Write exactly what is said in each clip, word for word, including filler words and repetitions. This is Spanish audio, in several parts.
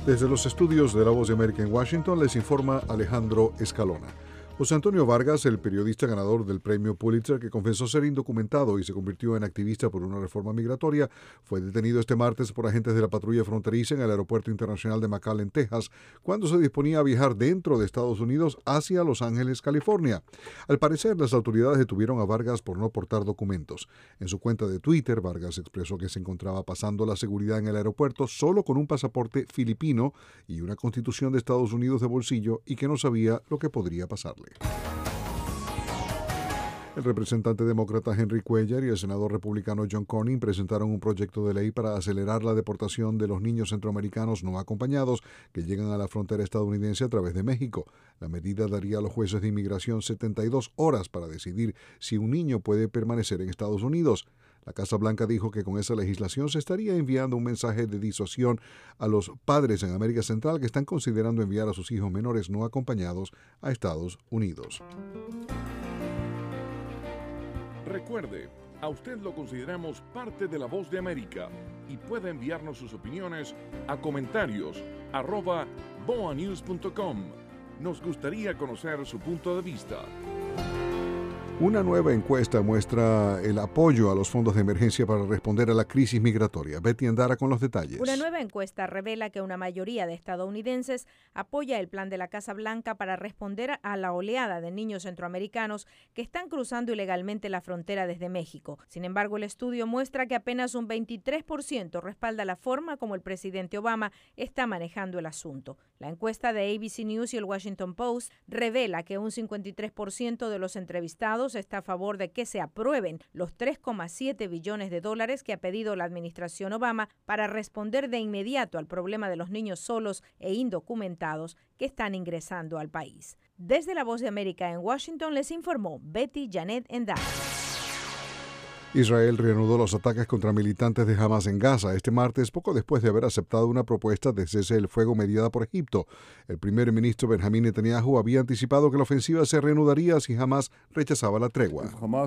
Desde los estudios de La Voz de América en Washington les informa Alejandro Escalona. José Antonio Vargas, el periodista ganador del premio Pulitzer que confesó ser indocumentado y se convirtió en activista por una reforma migratoria, fue detenido este martes por agentes de la patrulla fronteriza en el Aeropuerto Internacional de McAllen, Texas, cuando se disponía a viajar dentro de Estados Unidos hacia Los Ángeles, California. Al parecer, las autoridades detuvieron a Vargas por no portar documentos. En su cuenta de Twitter, Vargas expresó que se encontraba pasando la seguridad en el aeropuerto solo con un pasaporte filipino y una constitución de Estados Unidos de bolsillo y que no sabía lo que podría pasarle. El representante demócrata Henry Cuellar y el senador republicano John Cornyn presentaron un proyecto de ley para acelerar la deportación de los niños centroamericanos no acompañados que llegan a la frontera estadounidense a través de México. La medida daría a los jueces de inmigración setenta y dos horas para decidir si un niño puede permanecer en Estados Unidos. La Casa Blanca dijo que con esa legislación se estaría enviando un mensaje de disuasión a los padres en América Central que están considerando enviar a sus hijos menores no acompañados a Estados Unidos. Recuerde, a usted lo consideramos parte de La Voz de América y puede enviarnos sus opiniones a comentarios arroba boa news punto com. Nos gustaría conocer su punto de vista. Una nueva encuesta muestra el apoyo a los fondos de emergencia para responder a la crisis migratoria. Betty Andara con los detalles. Una nueva encuesta revela que una mayoría de estadounidenses apoya el plan de la Casa Blanca para responder a la oleada de niños centroamericanos que están cruzando ilegalmente la frontera desde México. Sin embargo, el estudio muestra que apenas un veintitrés por ciento respalda la forma como el presidente Obama está manejando el asunto. La encuesta de A B C News y el Washington Post revela que un cincuenta y tres por ciento de los entrevistados está a favor de que se aprueben los tres coma siete billones de dólares que ha pedido la administración Obama para responder de inmediato al problema de los niños solos e indocumentados que están ingresando al país. Desde La Voz de América en Washington les informó Betty Janet Endara. Israel reanudó los ataques contra militantes de Hamas en Gaza este martes, poco después de haber aceptado una propuesta de cese del fuego mediada por Egipto. El primer ministro Benjamín Netanyahu había anticipado que la ofensiva se reanudaría si Hamas rechazaba la tregua.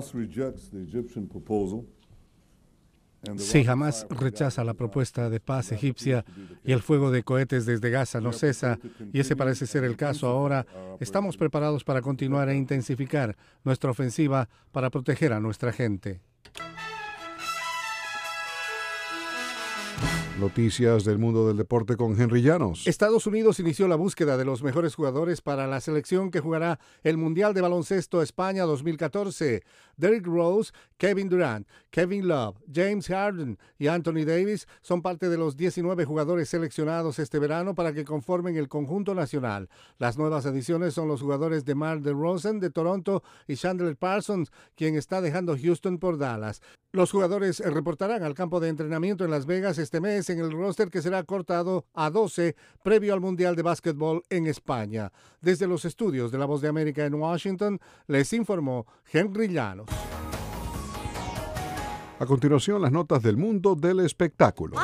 Si Hamas rechaza la propuesta de paz egipcia y el fuego de cohetes desde Gaza no cesa, y ese parece ser el caso ahora, estamos preparados para continuar e intensificar nuestra ofensiva para proteger a nuestra gente. Noticias del mundo del deporte con Henry Llanos. Estados Unidos inició la búsqueda de los mejores jugadores para la selección que jugará el Mundial de Baloncesto España dos mil catorce. Derrick Rose, Kevin Durant, Kevin Love, James Harden y Anthony Davis son parte de los diecinueve jugadores seleccionados este verano para que conformen el conjunto nacional. Las nuevas adiciones son los jugadores DeMar DeRozan de Toronto y Chandler Parsons, quien está dejando Houston por Dallas. Los jugadores reportarán al campo de entrenamiento en Las Vegas este mes en el roster que será cortado a doce previo al Mundial de Básquetbol en España. Desde los estudios de La Voz de América en Washington, les informó Henry Llanos. A continuación, las notas del mundo del espectáculo.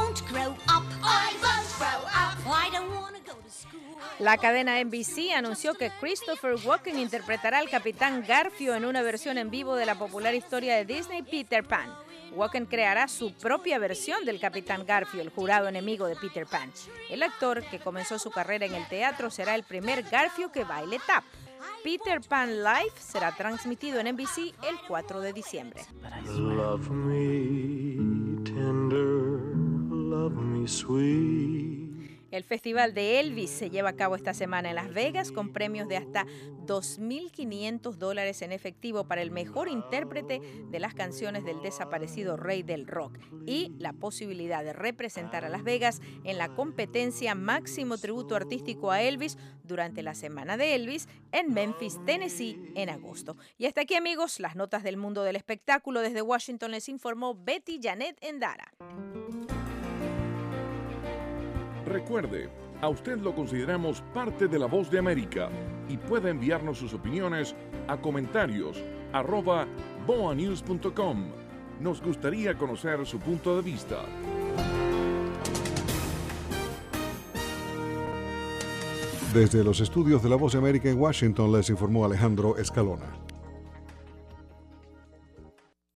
La cadena N B C anunció que Christopher Walken interpretará al Capitán Garfio en una versión en vivo de la popular historia de Disney Peter Pan. Walken creará su propia versión del Capitán Garfio, el jurado enemigo de Peter Pan. El actor, que comenzó su carrera en el teatro, será el primer Garfio que baile tap. Peter Pan Live será transmitido en N B C el cuatro de diciembre. Love me tender, love me sweet. El Festival de Elvis se lleva a cabo esta semana en Las Vegas con premios de hasta dos mil quinientos dólares en efectivo para el mejor intérprete de las canciones del desaparecido rey del rock y la posibilidad de representar a Las Vegas en la competencia Máximo Tributo Artístico a Elvis durante la Semana de Elvis en Memphis, Tennessee, en agosto. Y hasta aquí, amigos, las notas del mundo del espectáculo. Desde Washington les informó Betty Janet Endara. Recuerde, a usted lo consideramos parte de La Voz de América y puede enviarnos sus opiniones a comentarios arroba boa news punto com. Nos gustaría conocer su punto de vista. Desde los estudios de La Voz de América en Washington les informó Alejandro Escalona.